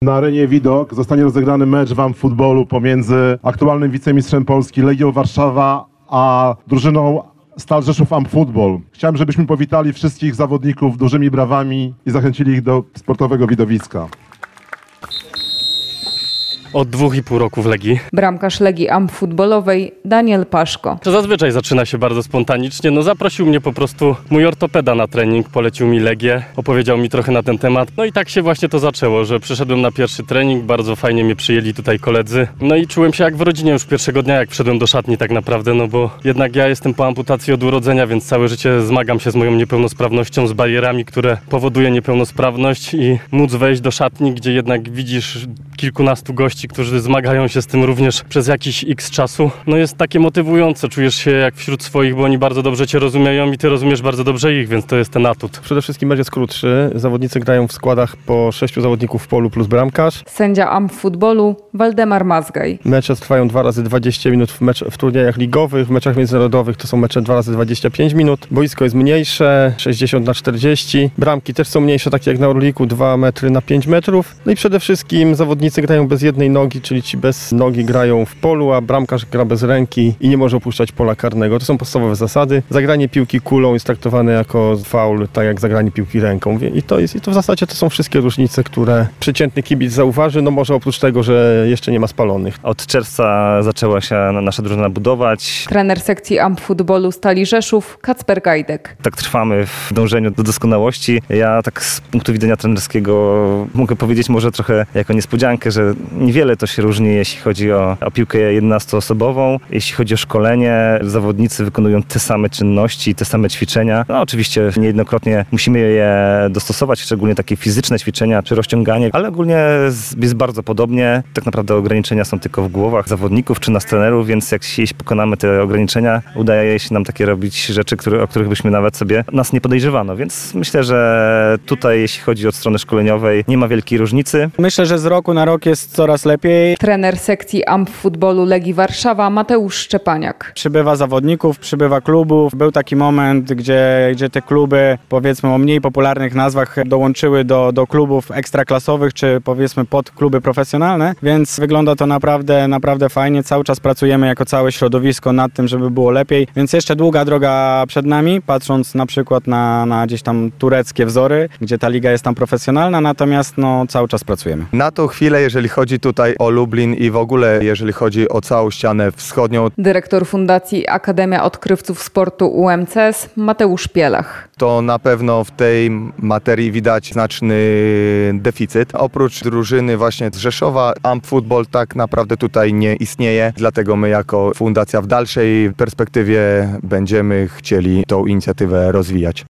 Na arenie Widok zostanie rozegrany mecz w AmFootballu pomiędzy aktualnym wicemistrzem Polski Legią Warszawa a drużyną Stal Rzeszów AmFootball. Chciałem, żebyśmy powitali wszystkich zawodników dużymi brawami i zachęcili ich do sportowego widowiska. Od 2,5 roku w Legii. Bramkarz Legii AmFootballowej Daniel Paszko. To zazwyczaj zaczyna się bardzo spontanicznie. Zaprosił mnie po prostu mój ortopeda na trening, polecił mi Legię, opowiedział mi trochę na ten temat. I tak się właśnie to zaczęło, że przyszedłem na pierwszy trening, bardzo fajnie mnie przyjęli tutaj koledzy. I czułem się jak w rodzinie już pierwszego dnia, jak wszedłem do szatni tak naprawdę, bo jednak ja jestem po amputacji od urodzenia, więc całe życie zmagam się z moją niepełnosprawnością, z barierami, które powoduje niepełnosprawność i móc wejść do szatni, gdzie jednak widzisz kilkunastu gości, którzy zmagają się z tym również przez jakiś x czasu. Jest takie motywujące, czujesz się jak wśród swoich, bo oni bardzo dobrze cię rozumieją i ty rozumiesz bardzo dobrze ich, więc to jest ten atut. Przede wszystkim mecz jest krótszy, zawodnicy grają w składach po 6 zawodników w polu plus bramkarz. Sędzia AmFootballu Waldemar Mazgaj. Mecze trwają 2 razy 20 minut w turniejach ligowych, w meczach międzynarodowych to są mecze 2 razy 25 minut. Boisko jest mniejsze, 60×40. Bramki też są mniejsze, takie jak na Orliku, 2 metry na 5 metrów. I przede wszystkim zawodnicy grają bez jednej nogi, czyli ci bez nogi grają w polu, a bramkarz gra bez ręki i nie może opuszczać pola karnego. To są podstawowe zasady. Zagranie piłki kulą jest traktowane jako faul, tak jak zagranie piłki ręką. I to w zasadzie to są wszystkie różnice, które przeciętny kibic zauważy, może oprócz tego, że jeszcze nie ma spalonych. Od czerwca zaczęła się nasza drużyna budować. Trener sekcji AmFootballu Stali Rzeszów Kacper Gajdek. Tak trwamy w dążeniu do doskonałości. Ja tak z punktu widzenia trenerskiego mogę powiedzieć może trochę jako niespodziankę, że niewiele to się różni, jeśli chodzi o piłkę 11-osobową. Jeśli chodzi o szkolenie, zawodnicy wykonują te same czynności, te same ćwiczenia. Oczywiście niejednokrotnie musimy je dostosować, szczególnie takie fizyczne ćwiczenia czy rozciąganie, ale ogólnie jest bardzo podobnie. Tak naprawdę ograniczenia są tylko w głowach zawodników czy nas trenerów, więc jeśli pokonamy te ograniczenia, udaje się nam takie robić rzeczy, o których byśmy nawet sobie nas nie podejrzewano. Więc myślę, że tutaj jeśli chodzi o stronę szkoleniowej nie ma wielkiej różnicy. Myślę, że z roku na rok jest coraz lepiej. Trener sekcji AmFootballu Legii Warszawa Mateusz Szczepaniak. Przybywa zawodników, przybywa klubów. Był taki moment, gdzie te kluby, powiedzmy o mniej popularnych nazwach, dołączyły do klubów ekstraklasowych, czy powiedzmy pod kluby profesjonalne, więc wygląda to naprawdę fajnie. Cały czas pracujemy jako całe środowisko nad tym, żeby było lepiej, więc jeszcze długa droga przed nami, patrząc na przykład na gdzieś tam tureckie wzory, gdzie ta liga jest tam profesjonalna, natomiast cały czas pracujemy. Na tą chwilę, jeżeli chodzi tutaj o Lublin i w ogóle jeżeli chodzi o całą ścianę wschodnią, Dyrektor Fundacji Akademia Odkrywców Sportu UMCS Mateusz Pielach. To na pewno w tej materii widać znaczny deficyt. Oprócz drużyny właśnie z Rzeszowa, AmFootball tak naprawdę tutaj nie istnieje, dlatego my jako fundacja w dalszej perspektywie będziemy chcieli tą inicjatywę rozwijać.